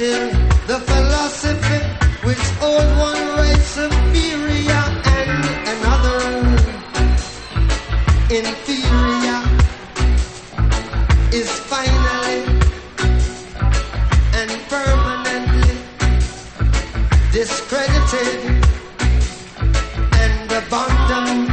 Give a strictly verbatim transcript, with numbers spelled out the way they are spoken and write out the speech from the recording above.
until the philosophy which owed one race superior and another inferior is finally and permanently discredited and abandoned.